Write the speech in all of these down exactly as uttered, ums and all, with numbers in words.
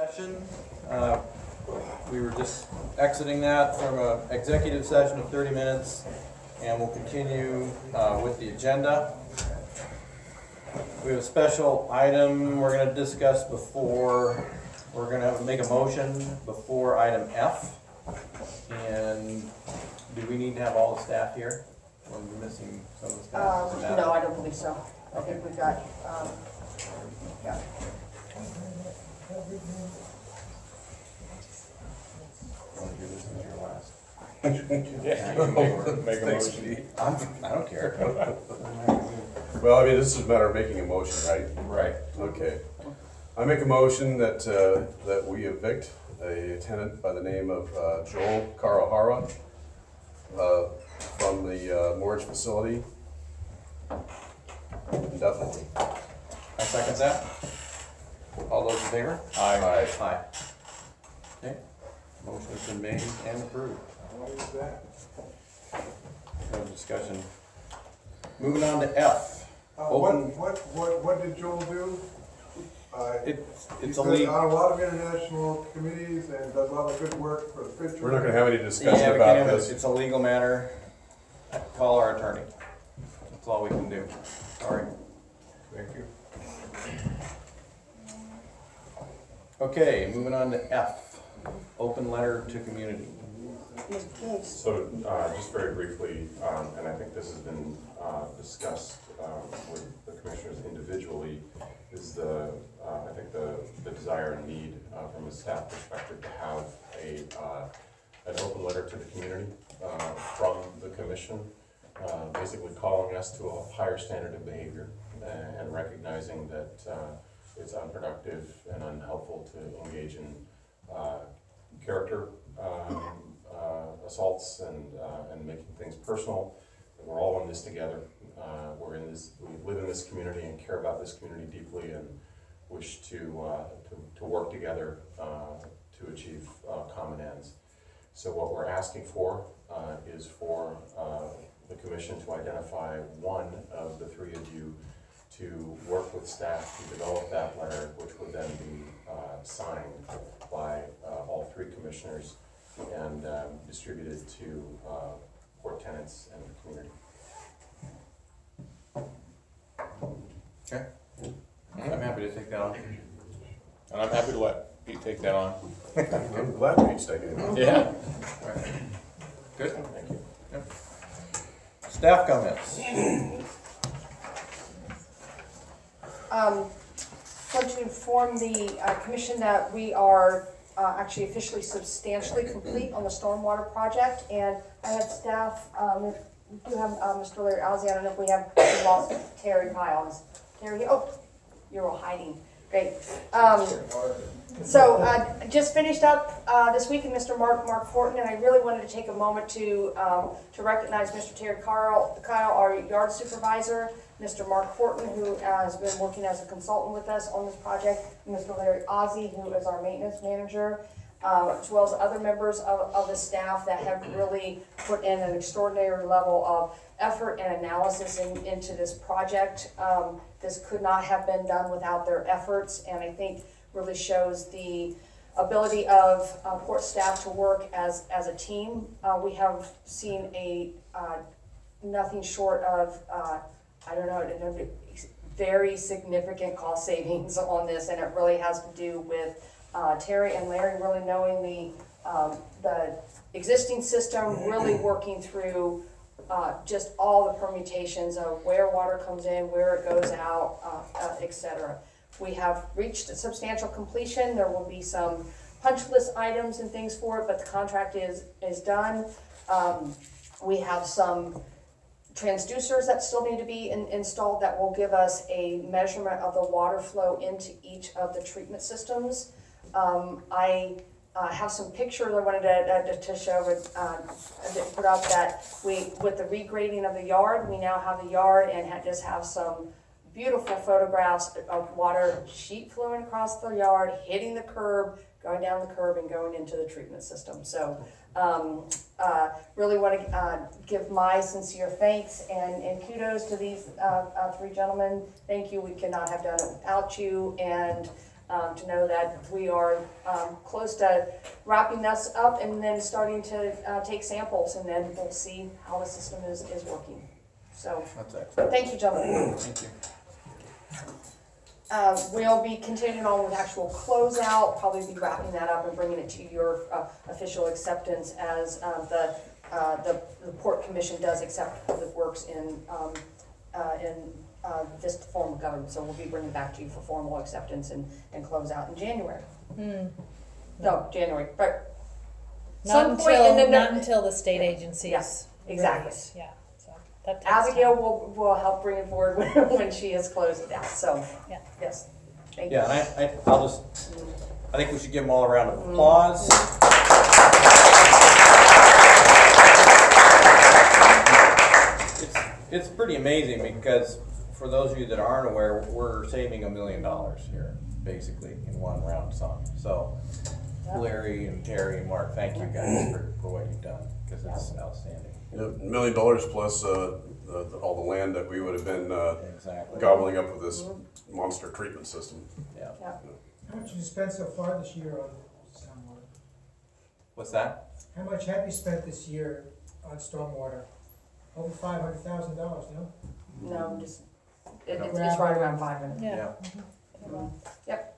Session. Uh, we were just exiting that from an executive session of thirty minutes, and we'll continue uh, with the agenda. We have a special item we're going to discuss before, we're going to make a motion before item F. And do we need to have all the staff here? Or are we missing some of the staff? Uh, Does it matter? no, I don't believe so. I think we've got, um, yeah. Want to do this as your last? Yeah, you can make, make a Thanks, motion. Pete. I'm, I don't care. Well, I mean, this is a matter of making a motion, right? Right. Okay. I make a motion that, uh, that we evict a tenant by the name of uh, Joel Karahara uh, from the uh, mortgage facility indefinitely. I second that. All those in favor? Aye. Aye. Okay, motion's been made and approved. No discussion. Moving on to F. Uh, what, Open, what, what, what did Joel do? Uh, it's, he's it's a been league. on a lot of international committees and does a lot of good work for the Fisher. We're not gonna have any Yeah, discussion we about can't have it. this. It's a legal matter. Call our attorney. That's all we can do. Sorry. Thank you. Okay, moving on to F. Open letter to community. Miz Case. So, uh, just very briefly, um, and I think this has been, uh, discussed, um, with the commissioners individually, is the, uh, I think the, the desire and need, uh, from a staff perspective to have a, uh, an open letter to the community, uh, from the commission, uh, basically calling us to a higher standard of behavior and, and recognizing that, uh, it's unproductive and unhelpful to engage in, uh, character, um, uh, assaults and, uh, and making things personal. We're all in this together. Uh, we're in this, we live in this community and care about this community deeply and wish to, uh, to, to work together, uh, to achieve, uh, common ends. So what we're asking for, uh, is for, uh, the commission to identify one of the three of you to work with staff to develop that letter, which would then be, uh, signed by, uh, all three commissioners and, um, distributed to, uh, port tenants and the community. Okay. I'm happy to take that on. And I'm happy to let Pete take that on. I'm glad Pete's taking it on. Yeah. Good? Thank you. Staff comments. Um, want to inform the uh, commission that we are uh, actually officially substantially complete on the stormwater project, and I had staff, um, we do have uh, Mister Larry Ozzie. I don't know if we have, we lost Terry Piles. Terry, oh, you're all hiding. Great. Um, so uh, just finished up uh, this week with Mister Mark Mark Horton, and I really wanted to take a moment to um, to recognize Mister Terry Kyle, Kyle, our yard supervisor, Mister Mark Horton, who uh, has been working as a consultant with us on this project, and Mister Larry Ozzie, who is our maintenance manager, uh, as well as other members of, of the staff that have really put in an extraordinary level of effort and analysis in, into this project. Um, this could not have been done without their efforts, and I think really shows the ability of uh, port staff to work as, as a team. Uh, we have seen a uh, nothing short of, uh, I don't know, very significant cost savings on this, and it really has to do with uh, Terry and Larry really knowing the, um, the existing system, really working through Uh, just all the permutations of where water comes in, where it goes out, uh, uh, et cetera. We have reached substantial completion. There will be some punch list items and things for it, but the contract is is done. Um, we have some transducers that still need to be in, installed that will give us a measurement of the water flow into each of the treatment systems. Um, I Uh, have some pictures I wanted to, to, to show, uh, to put up that we, with the regrading of the yard, we now have the yard and ha just have some beautiful photographs of water sheet flowing across the yard, hitting the curb, going down the curb and going into the treatment system. So um, uh, really want to uh, give my sincere thanks and, and kudos to these uh, uh, three gentlemen. Thank you. We could not have done it without you. And um, to know that we are um, close to wrapping this up and then starting to uh, take samples, and then we'll see how the system is, is working. So, That's excellent. thank you, gentlemen. Thank you. Uh, we'll be continuing on with actual closeout, probably be wrapping that up and bringing it to your uh, official acceptance as uh, the, uh, the the Port Commission does accept Public Works in um, uh, in uh, this form of government. So we'll be bringing it back to you for formal acceptance and, and closeout in January. No, January, but Not some point in until, the not until the state agencies. Yeah, exactly. release. Yeah, so that takes Abigail time. will, will help bring it forward when, when she has closed it out. So, Yeah. yes. Thank you. Yeah, and I, I, I'll just, I think we should give them all a round of applause. It's, it's pretty amazing because for those of you that aren't aware, we're saving a million dollars here, basically, in one round sum. So Larry and Terry and Mark, thank you guys for, for what you've done, because it's outstanding. You know, a million dollars plus uh, the, the, all the land that we would have been uh, Exactly. gobbling up with this monster treatment system. Yeah. Yeah. How much have you spent so far this year on stormwater? What's that? How much have you spent this year on stormwater? Over five hundred thousand dollars, no? No, just, it, it's, it's right around five hundred. Yeah. Yep.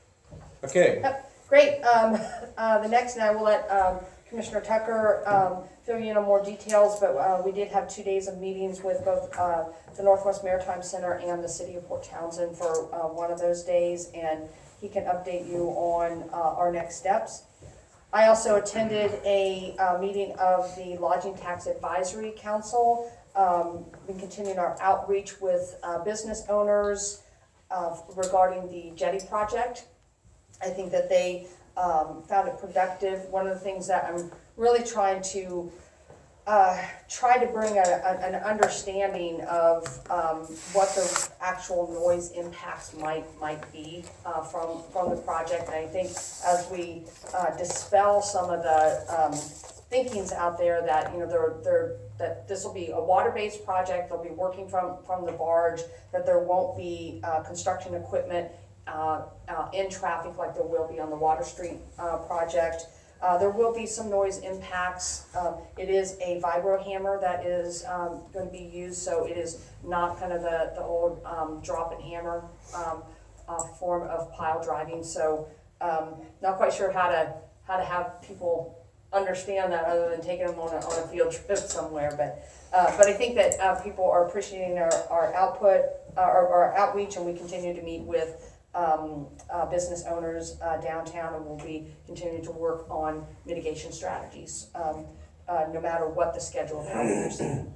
Okay. Great, um, uh, the next, and I will let, um, Commissioner Tucker, um, fill you in on more details, but, uh, we did have two days of meetings with both, uh, the Northwest Maritime Center and the City of Port Townsend for, uh, one of those days, and he can update you on, uh, our next steps. I also attended a, uh, meeting of the Lodging Tax Advisory Council. Um, been continuing our outreach with, uh, business owners, uh, regarding the jetty project. I think that they um, found it productive. One of the things that I'm really trying to uh, try to bring a, a, an understanding of um, what the actual noise impacts might might be uh, from from the project. And I think as we uh, dispel some of the um, thinkings out there that you know they're they're that this will be a water-based project. They'll be working from from the barge. That there won't be uh, construction equipment Uh, uh, in traffic like there will be on the Water Street uh, project. Uh, there will be some noise impacts. Um, it is a vibro hammer that is um, going to be used, so it is not kind of the, the old um, drop and hammer um, uh, form of pile driving. So um, not quite sure how to how to have people understand that other than taking them on a, on a field trip somewhere. But uh, but I think that uh, people are appreciating our, our output, uh, our, our outreach, and we continue to meet with Um, uh, business owners uh, downtown, and we'll be continuing to work on mitigation strategies, um, uh, no matter what the schedule of how we proceed.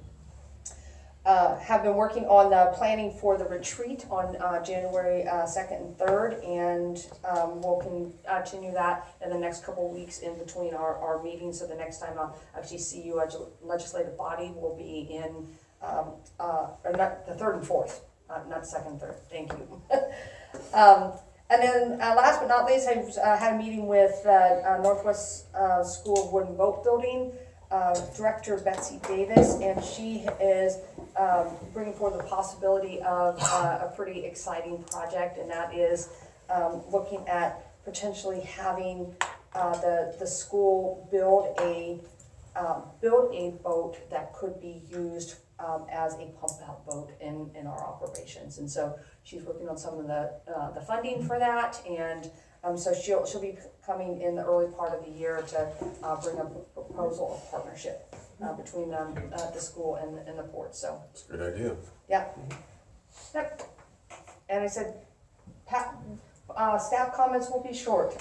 Uh, have been working on the planning for the retreat on uh, January uh, second and third, and um, we'll continue that in the next couple of weeks in between our, our meetings. So the next time I'll actually see you as a legislative body will be in um, uh, or not the third and fourth, uh, not second and third. Thank you. Um, and then uh, last but not least, I uh, had a meeting with uh, uh, Northwest uh, School of Wood and Boat Building uh, Director Betsy Davis, and she is um, bringing forward the possibility of uh, a pretty exciting project, and that is um, looking at potentially having uh, the the school build a uh, build a boat that could be used Um, as a pump out boat in, in our operations. And so she's working on some of the uh, the funding for that, and um, so she'll she'll be coming in the early part of the year to uh, bring a proposal of partnership uh, between them, uh, the school and, and the port. So It's a good idea. yeah, yep. And I said, Pat, uh, staff comments will be short.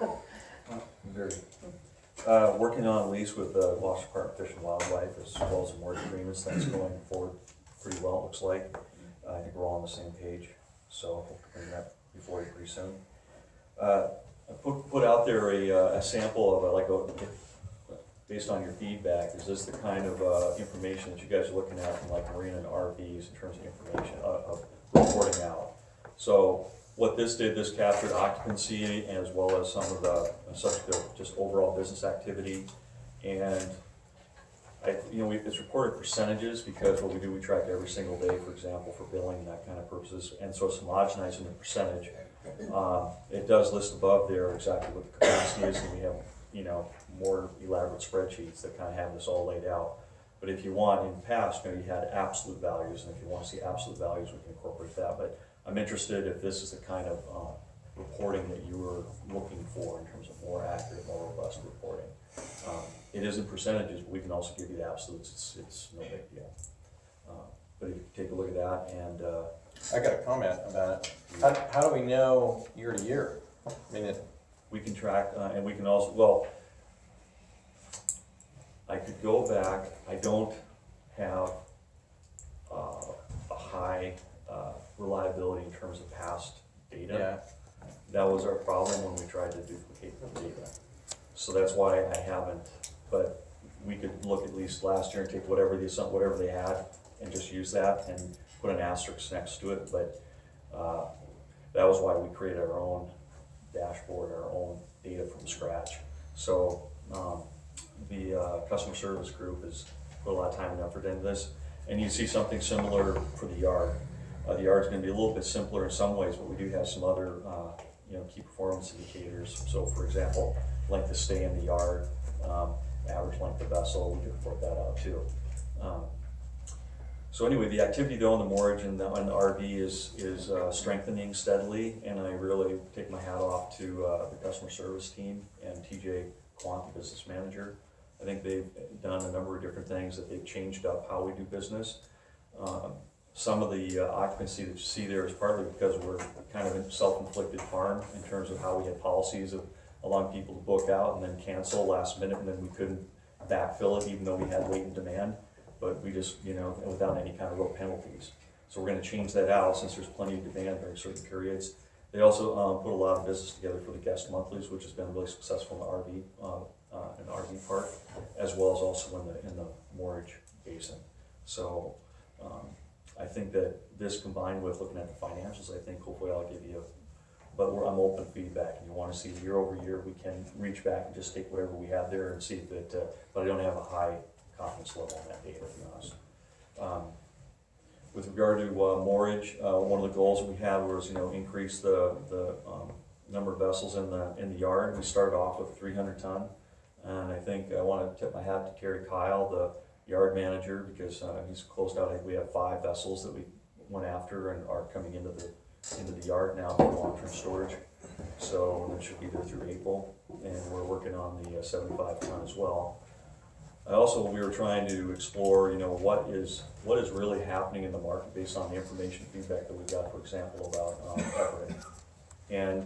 Very. Uh, working on a lease with the Washington Department of Fish and Wildlife, as well as some mortgage agreements. That's going forward pretty well, it looks like. Uh, I think we're all on the same page, so hope to bring that before you pretty soon. Uh, I put, put out there a, uh, a sample of a, like a, based on your feedback, is this the kind of uh, information that you guys are looking at from like marina and R Vs in terms of information, uh, of reporting out? So what this did, this captured occupancy as well as some of the subject of just overall business activity. And I, you know, we, it's reported percentages because what we do, we track every single day, for example, for billing and that kind of purposes. And so it's homogenizing the percentage. Uh, it does list above there exactly what the capacity is, and we have, you know, more elaborate spreadsheets that kind of have this all laid out. But if you want, in the past, you know, you had absolute values, and if you want to see absolute values, we can incorporate that. But I'm interested if this is the kind of uh, reporting that you were looking for in terms of more accurate, more robust reporting. Um, it is in percentages, but we can also give you the absolutes. It's, it's no big deal. Uh, but if you take a look at that, and uh, I got a comment about it. How, how do we know year to year? I mean, it, we can track, uh, and we can also, well, I could go back. I don't have uh, a high uh, reliability in terms of past data. yeah, That was our problem when we tried to duplicate the data. So that's why I haven't, but we could look at least last year and take whatever the, whatever they had and just use that and put an asterisk next to it. But uh, that was why we created our own dashboard, our own data from scratch. So um, the uh, customer service group has put a lot of time and effort into this. And you see something similar for the yard. Uh, the yard's gonna be a little bit simpler in some ways, but we do have some other uh, you know, key performance indicators. So for example, length of stay in the yard, um, average length of vessel, we can report that out too. Um, so anyway, the activity though on the moorage and the, on the R V is, is uh, strengthening steadily, and I really take my hat off to uh, the customer service team and T J Quant, the business manager. I think they've done a number of different things that they've changed up how we do business. Um, some of the uh, occupancy that you see there is partly because we're kind of in self-inflicted harm in terms of how we had policies of allowing people to book out and then cancel last minute, and then we couldn't backfill it even though we had latent demand, but we just, you know, without any kind of real penalties. So we're gonna change that out since there's plenty of demand during certain periods. They also um, put a lot of business together for the guest monthlies, which has been really successful in the R V, uh, uh, in the R V park, as well as also in the, in the moorage basin. So um, I think that this combined with looking at the financials, I think hopefully I'll give you a, but we're, I'm open feedback, and you want to see year over year, we can reach back and just take whatever we have there and see that, uh, but I don't have a high confidence level on that data, to be honest. Um, with regard to uh, moorage, uh, one of the goals we had was, you know, increase the, the um, number of vessels in the, in the yard. We started off with three hundred ton, and I think I want to tip my hat to Terry Kyle, the yard manager, because uh, he's closed out. I think we have five vessels that we went after and are coming into the into the yard now for long-term storage. So that should be there through April, and we're working on the uh, seventy-five ton as well. I also, we were trying to explore, you know, what is what is really happening in the market based on the information feedback that we got, for example, about um, Everett. And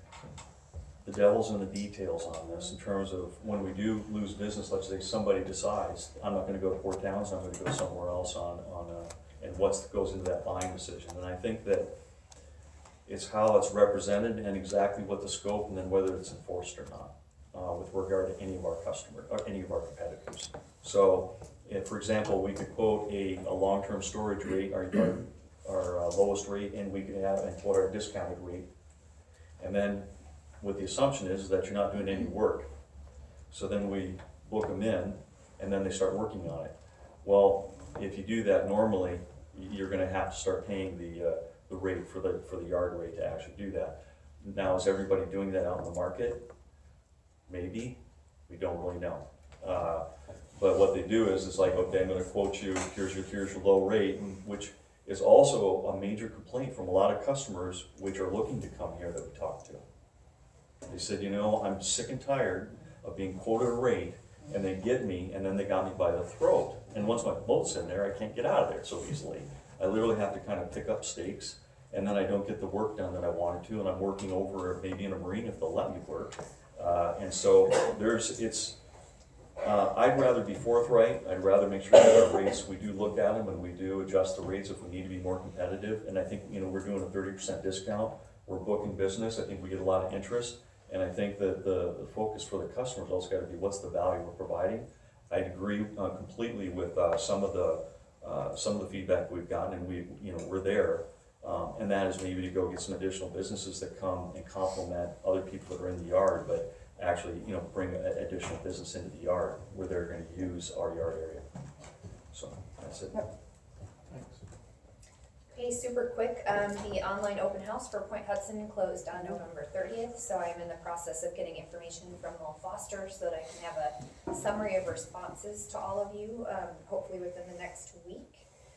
the devil's in the details on this in terms of when we do lose business, let's say somebody decides, I'm not gonna go to Port Townsend, I'm gonna go somewhere else on, on uh, and what goes into that buying decision. And I think that it's how it's represented and exactly what the scope, and then whether it's enforced or not, uh, with regard to any of our customers, or any of our competitors. So, if, for example, we could quote a, a long-term storage rate, our, our, our uh, lowest rate, and we could have, and quote our discounted rate. And then, what the assumption is, is that you're not doing any work. So then we book them in, and then they start working on it. Well, if you do that normally, you're gonna have to start paying the, uh, the rate for the, for the yard rate to actually do that. Now, is everybody doing that out in the market? Maybe, we don't really know. Uh, but what they do is, it's like, okay, I'm gonna quote you, here's your, here's your low rate, which is also a major complaint from a lot of customers which are looking to come here that we talked to. They said, you know, I'm sick and tired of being quoted a rate, and they get me, and then they got me by the throat. And once my boat's in there, I can't get out of there so easily. I literally have to kind of pick up stakes, and then I don't get the work done that I wanted to, and I'm working over maybe in a marine if they'll let me work. Uh, and so there's, it's, uh, I'd rather be forthright. I'd rather make sure that our rates, we do look at them, and we do adjust the rates if we need to be more competitive. And I think, you know, we're doing a thirty percent discount. We're booking business. I think we get a lot of interest. And I think that the, the focus for the customers also got to be what's the value we're providing. I agree uh, completely with uh, some of the uh, some of the feedback we've gotten, and we, you know, we're there. Um, and that is maybe to go get some additional businesses that come and complement other people that are in the yard, but actually, you know, bring a, additional business into the yard where they're going to use our yard area. So that's it. Yep. Thanks. Hey, super quick, um, the online open house for Point Hudson closed on November thirtieth, so I'm in the process of getting information from Will Foster so that I can have a summary of responses to all of you, um, hopefully within the next week.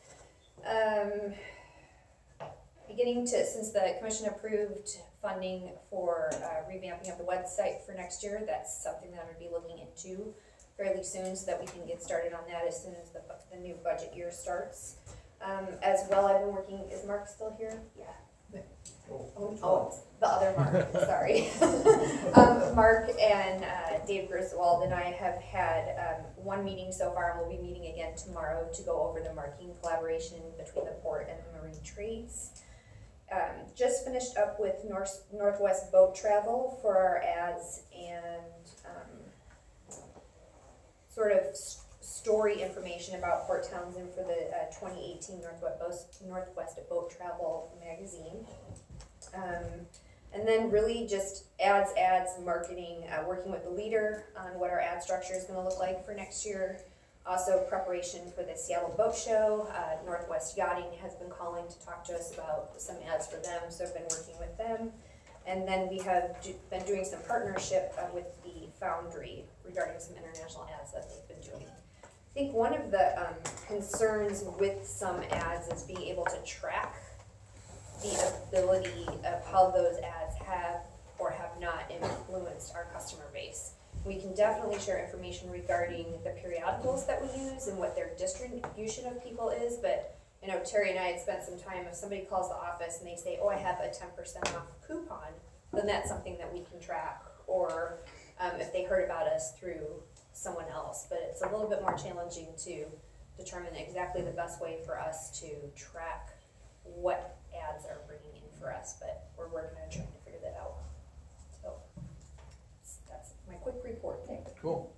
Um, beginning to, since the commission approved funding for uh, revamping of the website for next year, that's something that I'm gonna be looking into fairly soon so that we can get started on that as soon as the, bu- the new budget year starts. Um, as well, I've been working, is Mark still here? Yeah. Oh, oh, the other Mark, sorry. um, Mark and uh, Dave Griswold and I have had um, one meeting so far, and we'll be meeting again tomorrow to go over the marketing collaboration between the port and the marine trades. Um, just finished up with North, Northwest Boat Travel for our ads and um, sort of story information about Port Townsend for the uh, twenty eighteen Northwest, Northwest Boat Travel magazine. Um, and then really just ads, ads, marketing, uh, working with the leader on what our ad structure is going to look like for next year. Also preparation for the Seattle Boat Show. Uh, Northwest Yachting has been calling to talk to us about some ads for them, so I've been working with them. And then we have do, been doing some partnership uh, with the Foundry regarding some international ads that they've been doing. I think one of the um, concerns with some ads is being able to track the ability of how those ads have or have not influenced our customer base. We can definitely share information regarding the periodicals that we use and what their distribution of people is, but you know, Terry and I had spent some time, if somebody calls the office and they say, oh, I have a ten percent off coupon, then that's something that we can track, or um, if they heard about us through someone else, but it's a little bit more challenging to determine exactly the best way for us to track what ads are bringing in for us, but we're working on trying to figure that out. So that's my quick report. Thanks. Cool.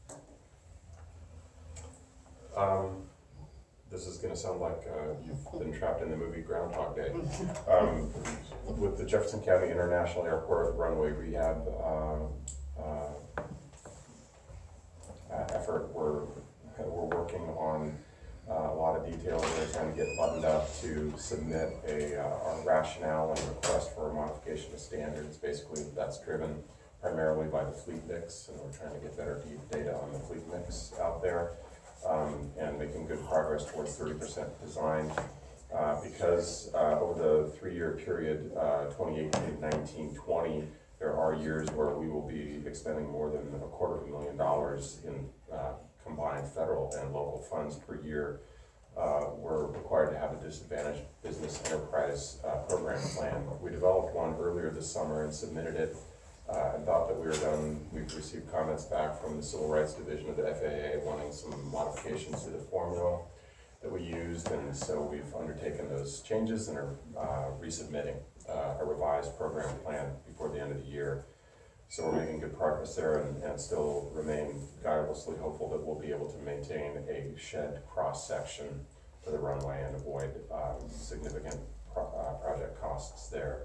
Um, this is gonna sound like, uh, you've been trapped in the movie Groundhog Day. Um, with the Jefferson County International Airport runway rehab, um, uh, uh, effort, we're, we're working on uh, a lot of details. We're trying to get buttoned up to submit a, uh, our rationale and request for a modification of standards. Basically, that's driven primarily by the fleet mix, and we're trying to get better data on the fleet mix out there. Um, and making good progress towards thirty percent design. Uh, because uh, over the three-year period, uh, twenty eighteen, nineteen, twenty, there are years where we will be expending more than a quarter of a million dollars in uh, combined federal and local funds per year. Uh, we're required to have a disadvantaged business enterprise uh, program plan. We developed one earlier this summer and submitted it. Uh, and thought that we were done. We've received comments back from the Civil Rights Division of the F A A wanting some modifications to the formula that we used, and so we've undertaken those changes and are uh, resubmitting uh, a revised program plan before the end of the year. So we're making good progress there, and, and still remain guilelessly hopeful that we'll be able to maintain a shed cross-section for the runway and avoid um, significant pro uh, project costs there.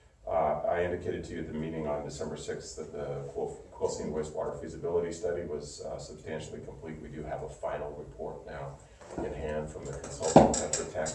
Uh, I indicated to you at the meeting on December sixth that the Quilcene wastewater feasibility study was uh, substantially complete. We do have a final report now in hand from the consultant Tetra Tech,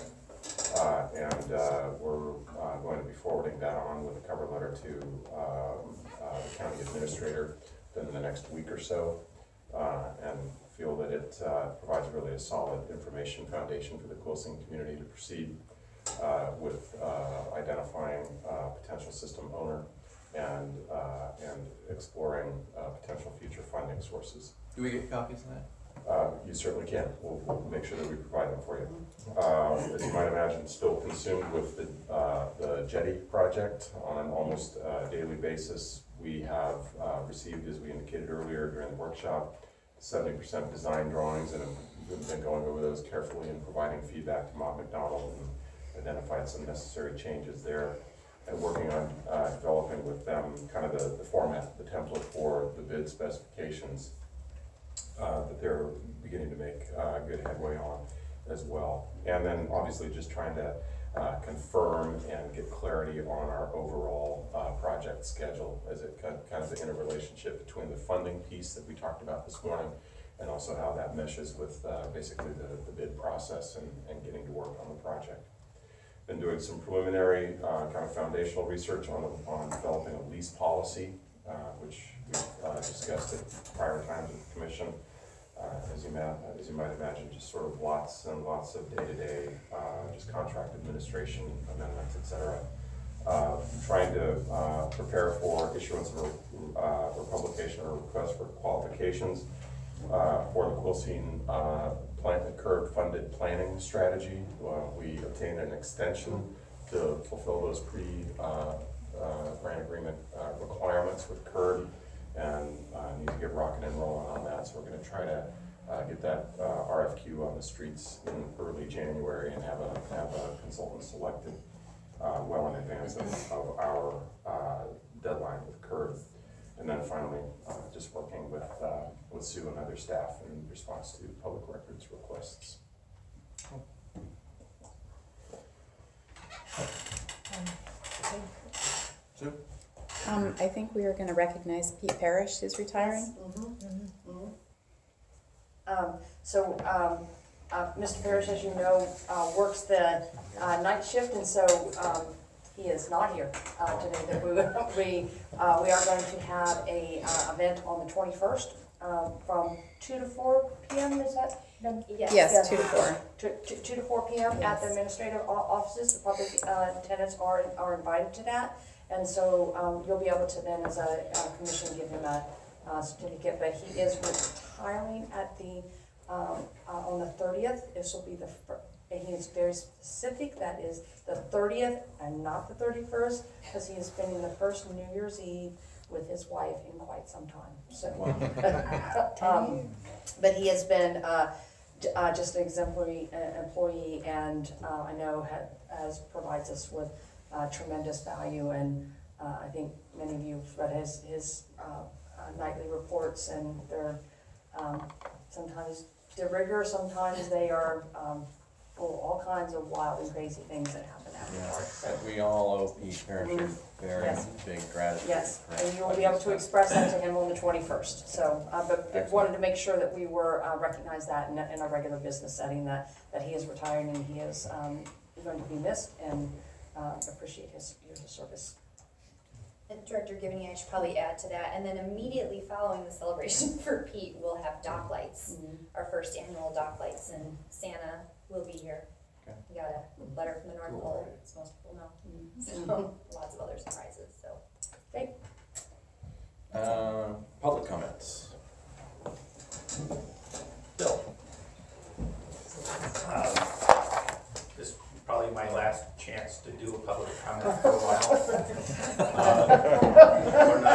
uh, and uh, we're uh, going to be forwarding that on with a cover letter to um, uh, the county administrator within the next week or so, uh, and feel that it uh, provides really a solid information foundation for the Quilcene community to proceed Uh, with uh, identifying uh, potential system owner and uh, and exploring uh, potential future funding sources. Do we get copies of that? Uh, you certainly can. We'll, we'll make sure that we provide them for you. Uh, as you might imagine, still consumed with the, uh, the Jetty project on an almost uh, daily basis. We have uh, received, as we indicated earlier during the workshop, seventy percent design drawings, and have been going over those carefully and providing feedback to Mott MacDonald and identified some necessary changes there, and working on uh, developing with them kind of the, the format, the template for the bid specifications uh, that they're beginning to make uh, good headway on as well. And then obviously just trying to uh, confirm and get clarity on our overall uh, project schedule, as it kind of, kind of the interrelationship between the funding piece that we talked about this morning and also how that meshes with uh, basically the, the bid process and, and getting to work on the project. been doing some preliminary, uh, kind of foundational research on, on developing a lease policy, uh, which we've uh, discussed at prior times with the commission. Uh, as you ma- as you might imagine, just sort of lots and lots of day-to-day, uh, just contract administration amendments, et cetera. Uh, trying to uh, prepare for issuance of a, uh, or publication or request for qualifications uh, for the Quilcene uh, plant curb funded planning strategy. Uh, we obtained an extension to fulfill those pre uh, uh, grant agreement uh, requirements with curb, and uh, need to get rocking and rolling on that. So we're going to try to uh, get that uh, R F Q on the streets in early January and have a have a consultant selected uh, well in advance of, of our uh, deadline with curb. And then finally, uh, just working with uh, with Sue and other staff in response to public records requests. Sue? Um, I think we are gonna recognize Pete Parrish, who's retiring. Mhm, mhm. Um, so, um, uh, Mister Parrish, as you know, uh, works the, uh, night shift, and so, um, he is not here, uh, today. That we, we, uh, we are going to have a, uh, event on the twenty-first, um, from two to four P M, is that? done? Yes. Yes, two to four. Two, two, two to four P M at Yes. the administrative o- offices. The public, uh, tenants are, are invited to that. And so, um, you'll be able to then, as a, uh commission, give him a, uh, certificate, but he is retiring at the, um, uh, on the thirtieth. This will be the fir- and he is very specific, that is the thirtieth and not the thirty-first, because he is spending the first New Year's Eve with his wife in quite some time, so. um, But he has been, uh, j- uh, just an exemplary uh, employee, and, uh, I know ha- has, provides us with, uh, tremendous value, and, uh, I think many of you have read his, his, uh, uh, nightly reports, and they're, um, sometimes they're rigorous, sometimes they are, um, full of all kinds of wild and crazy things that happen afterwards, so. And we all owe Pete Parrish a very Yes. big gratitude. Yes, for and you will what be able he's to done. express that to him on the twenty-first, so, uh, but but Excellent. wanted to make sure that we were, uh, recognize that in, a- in a regular business setting, that, that he is retiring and he is, um, going to be missed, and, uh, appreciate his years of service. And Director Givney, I should probably add to that, and then immediately following the celebration for Pete, we'll have dock lights, our first annual dock lights, and Santa will be here. Okay. We got a letter from the North Cool. Pole, as most people know, so lots of other surprises, so. Okay, Uh, public comments. Bill? This is probably my last chance to do a public comment for a while. Uh, Or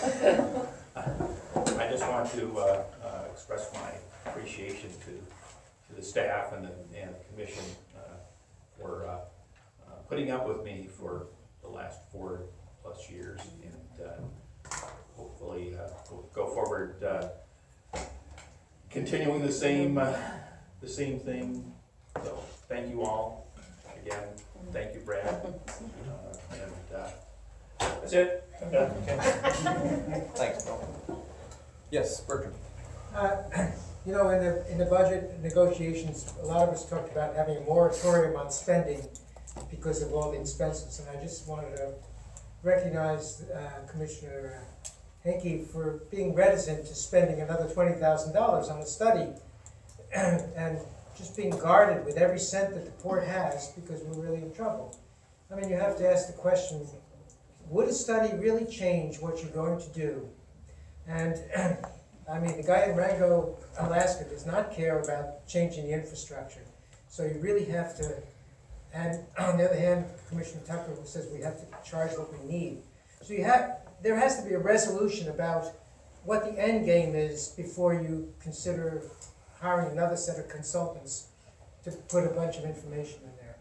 not. I just want to uh, uh, express my appreciation to, to the staff and the, and the commission uh, for uh, uh, putting up with me for the last four plus years, and uh, hopefully uh, we'll go forward uh, continuing the same, uh, the same thing. So, thank you all. Again, thank you, Brad. Uh, and, uh, that's it. Okay. Thanks, Bill. Yes, Bertrand? Uh, You know, in the, in the budget negotiations, a lot of us talked about having a moratorium on spending because of all the expenses, and I just wanted to recognize uh, Commissioner Henke for being reticent to spending another twenty thousand dollars on a study, and just being guarded with every cent that the port has, because we're really in trouble. I mean, you have to ask the question, would a study really change what you're going to do? And I mean, the guy in Rango, Alaska does not care about changing the infrastructure. So you really have to, and on the other hand, Commissioner Tucker says we have to charge what we need. So you have, there has to be a resolution about what the end game is before you consider hiring another set of consultants to put a bunch of information in there.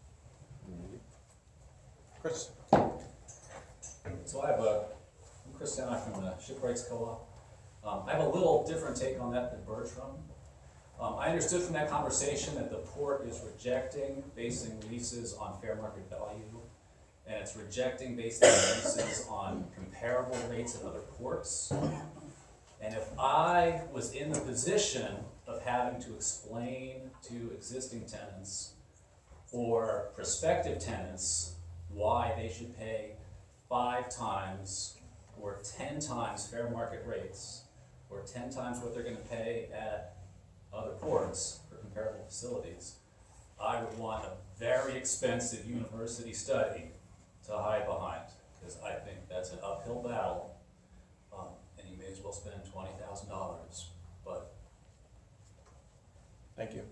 Chris? So I have a, I'm Chris Stanock from the Shipwrights Co-op. Um, I have a little different take on that than Bertram. Um, I understood from that conversation that the port is rejecting basing leases on fair market value, and it's rejecting basing leases on comparable rates at other ports. And if I was in the position of having to explain to existing tenants or prospective tenants why they should pay five times or ten times fair market rates, or ten times what they're gonna pay at other ports for comparable facilities, I would want a very expensive university study to hide behind, because I think that's an uphill battle, um, and you may as well spend twenty thousand dollars, but. Thank you.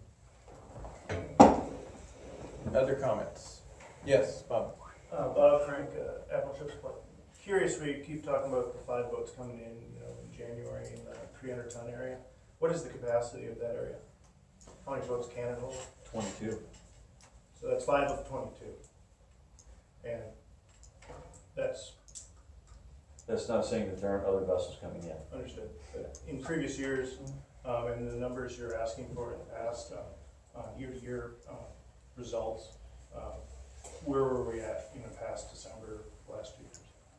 Other comments? Yes, Bob? Uh, Bob Frank, uh, Apple Chips. Curious, we keep talking about the five boats coming in, you know, in January in the three hundred ton area. What is the capacity of that area? How many boats can it hold? Twenty-two. So that's five of twenty-two. And that's That's not saying that there aren't other vessels coming in. understood. But in previous years, um, and the numbers you're asking for in the past, uh, uh, year-to-year, uh, results, uh, where were we at in the past December, last two years?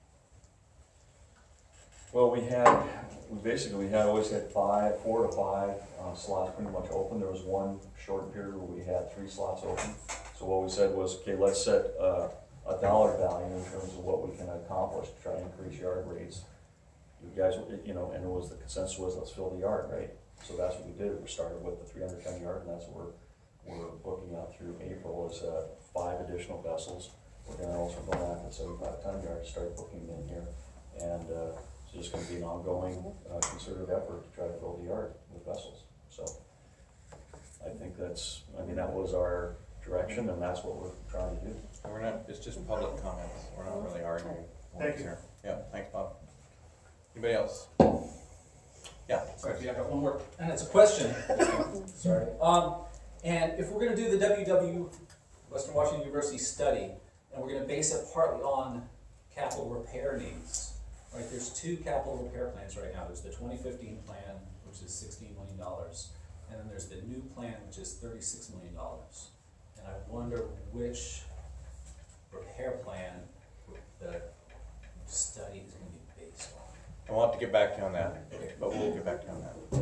Well, we had, we basically, we had, always had five, four to five uh, slots pretty much open. There was one short period where we had three slots open. So what we said was, okay, let's set uh, a dollar value in terms of what we can accomplish to try and increase yard rates. You guys, you know, and it was, the consensus was, let's fill the yard, right? So that's what we did. We started with the three hundred ton yard, and that's what we're, we're booking out through April is uh, five additional vessels. We're gonna also go back to the seventy-five ton yard, start booking them in here. And uh, so it's gonna be an ongoing uh, concerted effort to try to fill the yard with vessels. So I think that's, I mean, that was our direction, and that's what we're trying to do. We're not, it's just public comments. We're not really arguing. Thank you. here. Yeah, thanks, Bob. Anybody else? Yeah. Sorry, I got one more, and it's a question. Sorry. Um, and if we're gonna do the W W, Western Washington University study, and we're gonna base it partly on capital repair needs, right? There's two capital repair plans right now. There's the twenty fifteen plan, which is sixteen million dollars, and then there's the new plan, which is thirty-six million dollars. And I wonder which repair plan the study is gonna be based on. I want to get back to you on that, but we'll get back to you on that.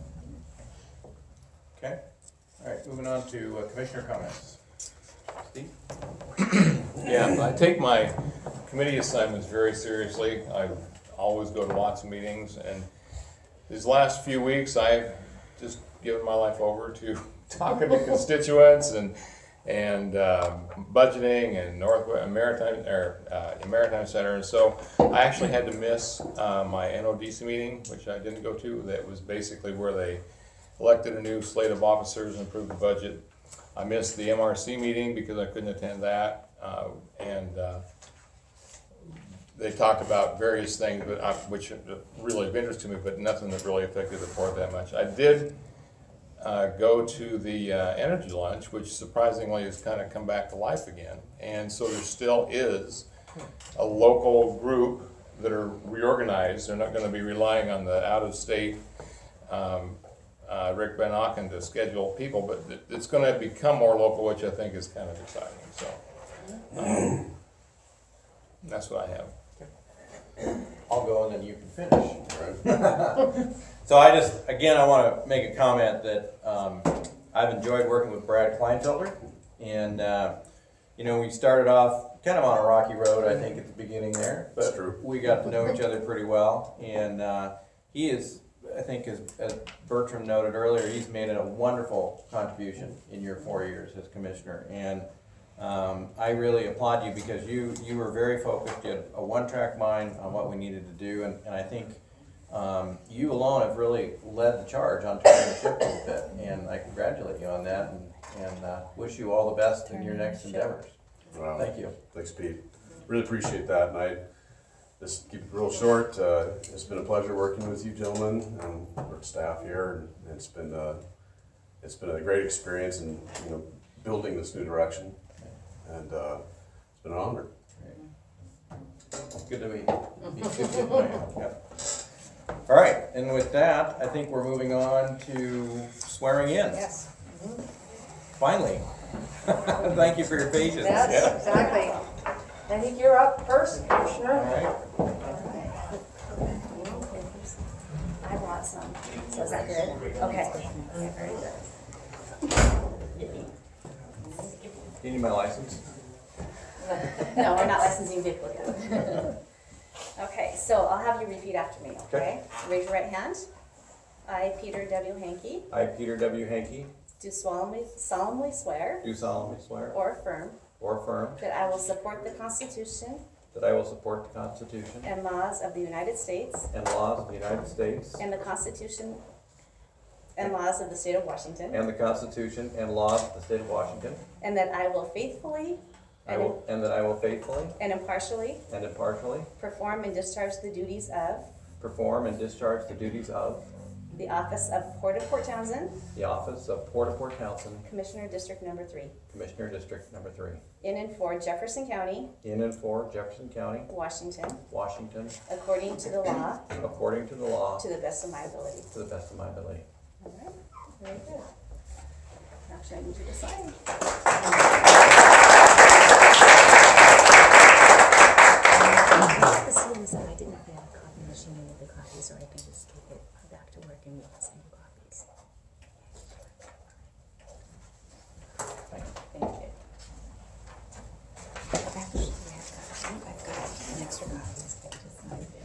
Okay, all right, moving on to uh, commissioner comments. Steve? Yeah, I take my committee assignments very seriously. I always go to lots of meetings, and these last few weeks, I've just given my life over to talking to constituents and and um, budgeting and Northwest Maritime or uh, Maritime Center, and so I actually had to miss uh, my N O D C meeting, which I didn't go to. That was basically where they elected a new slate of officers and approved the budget. I missed the M R C meeting because I couldn't attend that, uh, and uh, they talked about various things, but I, which are really of interest to me, but nothing that really affected the board that much. I did uh, go to the uh, energy lunch, which surprisingly has kind of come back to life again, and so there still is a local group that are reorganized. They're not going to be relying on the out-of-state um, uh, Rick Van Auken to schedule people, but it, it's going to become more local, which I think is kind of exciting. So um, that's what I have. I'll go and then you can finish. So I just, again, I want to make a comment that um, I've enjoyed working with Brad Kleinfelder, and uh, you know, we started off kind of on a rocky road, I think, at the beginning there, but That's true. we got to know each other pretty well, and uh, he is, I think, as, as Bertram noted earlier, he's made a wonderful contribution in your four years as commissioner, and um, I really applaud you because you you were very focused. You had a one-track mind on what we needed to do, and, and I think um, you alone have really led the charge on turning the ship a little bit, and I congratulate you on that, and, and uh, wish you all the best in your next endeavors. Wow. Thank you. Thanks, Pete. Really appreciate that, and I just keep it real short. Uh, it's been a pleasure working with you gentlemen and our staff here, and it's been uh, it's been a great experience in, you know, building this new direction, and uh, it's been an honor. It's good to be. It's good to be playing. Yeah. All right, and with that, I think we're moving on to swearing in. Yes. Finally. Thank you for your patience. That's Yeah. exactly. I think you're up first, Commissioner. All right. I brought some. So is that good? Okay. Okay, very good. You need my license? No, we're not licensing vehicles yet. Okay, so I'll have you repeat after me, okay? Raise your right hand. I, Peter W. Hankey, I, Peter W. Hankey, do solemnly solemnly swear do solemnly swear or affirm or affirm that I will support the Constitution that I will support the Constitution and laws of the United States and laws of the United States and the Constitution and laws of the State of Washington, and the Constitution and laws of the State of Washington, and that I will faithfully I and, will, and that I will faithfully and impartially and impartially perform and discharge the duties of perform and discharge the duties of the office of Port of Port Townsend, the office of Port of Port Townsend, Commissioner District Number Three, Commissioner District Number Three, in and for Jefferson County, in and for Jefferson County, Washington, Washington, according to the law, according to the law, to the best of my ability. to the best of my ability. All right, very good. Actually, I need you to sign. The seal is that I didn't have a copy machine with the copies, or I can just take it back to work and send you copies. Thank you. Actually, I have got, I think I've got an extra copy. Just sign it.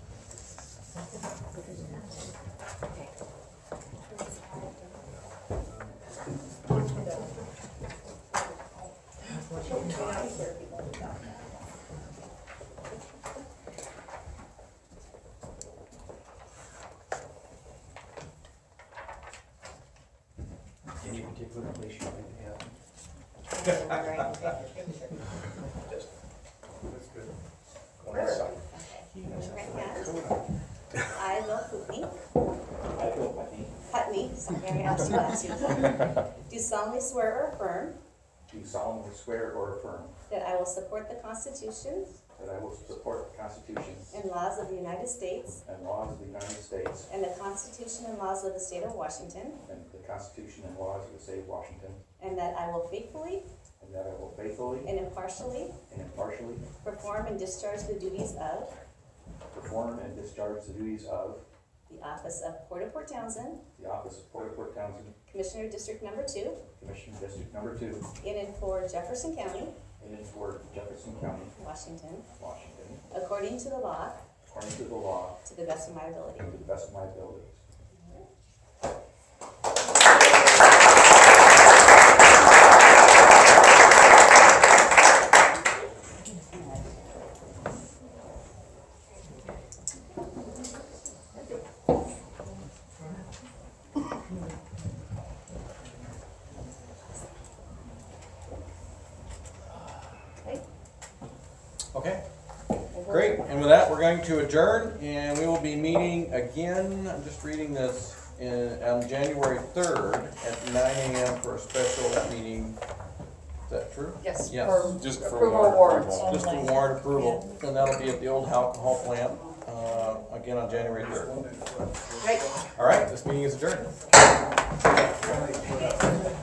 Okay. Any particular place you like to have? I, Will Putney, I feel funny. Putney, sorry, I asked you last year. Do solemnly swear or affirm Do solemnly swear or affirm that I will support the Constitution that I will support the Constitution and laws of the United States and laws of the United States and the Constitution and laws of the State of Washington, and the Constitution and laws of the State of Washington, and that I will faithfully and that I will faithfully and impartially and impartially perform and discharge the duties of perform and discharge the duties of the office of Port of Port Townsend, the office of Port of Port Townsend, Commissioner District Number Two, Commissioner District Number Two, in and for Jefferson County, in and for Jefferson County, Washington, Washington, according to the law, according to the law, to the best of my ability. to the best of my abilities. Okay, great, and with that, we're going to adjourn, and we will be meeting again, I'm just reading this, in, on January third at nine A M for a special meeting. Is that true? Yes, Yes. for Just for approval warrant warrants. approval. Just for warrant approval, and that'll be at the old alcohol plant, uh, again on January third. Great. All right, this meeting is adjourned.